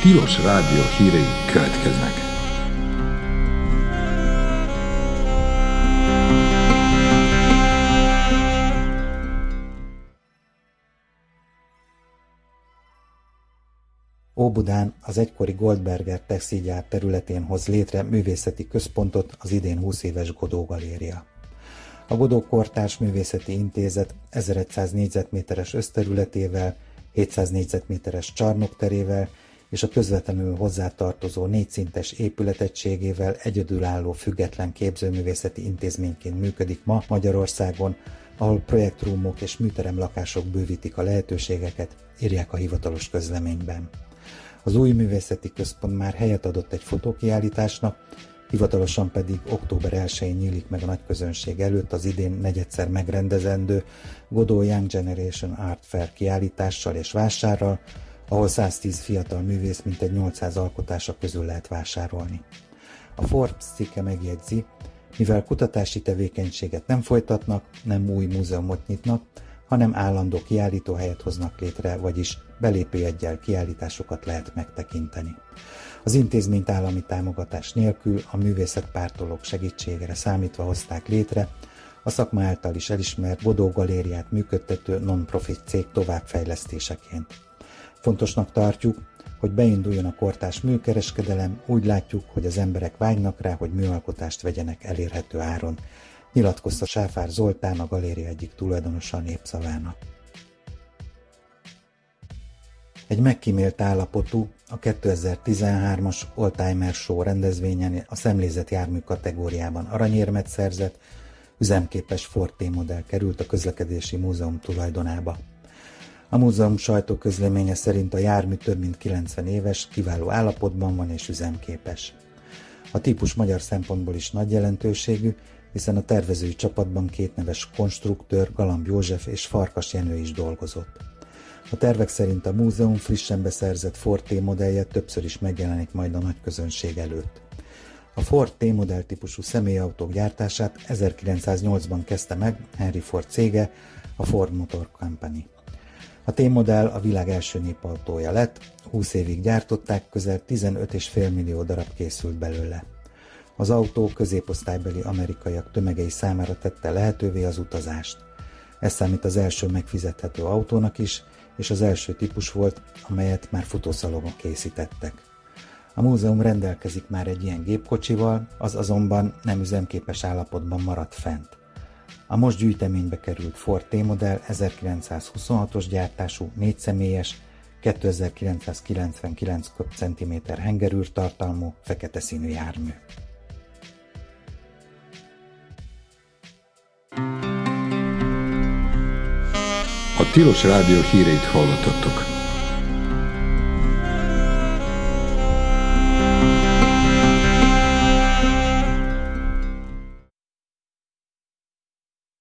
Tilos Rádió hírei következnek. Óbudán az egykori Goldberger textilgyár területén hoz létre művészeti központot az idén 20 éves Godó Galéria. A Godó Kortárs Művészeti Intézet 1100 négyzetméteres összterületével, 700 négyzetméteres csarnokterével és a közvetlenül hozzátartozó 4 szintes épületegységével egyedülálló független képzőművészeti intézményként működik ma Magyarországon, ahol projektrúmok és műteremlakások bővítik a lehetőségeket, írják a hivatalos közleményben. Az új művészeti központ már helyet adott egy fotókiállításnak, hivatalosan pedig október 1-én nyílik meg a nagyközönség előtt az idén negyedszer megrendezendő Godó Young Generation Art Fair kiállítással és vásárral, ahol 110 fiatal művész mintegy 800 alkotása közül lehet vásárolni. A Forbes cikke megjegyzi, mivel kutatási tevékenységet nem folytatnak, nem új múzeumot nyitnak, hanem állandó kiállítóhelyet hoznak létre, vagyis belépőjeggyel kiállításokat lehet megtekinteni. Az intézményt állami támogatás nélkül a művészetpártolók segítségére számítva hozták létre, a szakma által is elismert Godó Galériát működtető non-profit cég továbbfejlesztéseként. Fontosnak tartjuk, hogy beinduljon a kortárs műkereskedelem, úgy látjuk, hogy az emberek vágynak rá, hogy műalkotást vegyenek elérhető áron, nyilatkozta Sáfár Zoltán, a galéria egyik tulajdonosa a Népszavának. Egy megkímélt állapotú, a 2013-as Oldtimer Show rendezvényen a szemlézett jármű kategóriában aranyérmet szerzett, üzemképes Ford T-modell került a Közlekedési Múzeum tulajdonába. A múzeum sajtóközleménye szerint a jármű több mint 90 éves, kiváló állapotban van és üzemképes. A típus magyar szempontból is nagy jelentőségű, hiszen a tervezői csapatban 2 neves konstruktőr, Galamb József és Farkas Jenő is dolgozott. A tervek szerint a múzeum frissen beszerzett Ford T-modellje többször is megjelenik majd a nagyközönség előtt. A Ford T-modell típusú személyautók gyártását 1908-ban kezdte meg Henry Ford cége, a Ford Motor Company. A T-modell a világ első népautója lett, 20 évig gyártották, közel 15,5 millió darab készült belőle. Az autó középosztálybeli amerikaiak tömegei számára tette lehetővé az utazást. Ez számít az első megfizethető autónak is, és az első típus volt, amelyet már futószalagon készítettek. A múzeum rendelkezik már egy ilyen gépkocsival, az azonban nem üzemképes állapotban maradt fent. A most gyűjteménybe került Ford T-modell 1926-os gyártású 4 személyes, 2999 köbcentiméter hengerűr tartalmú, fekete színű jármű. A Tilos Rádió híreit hallottatok.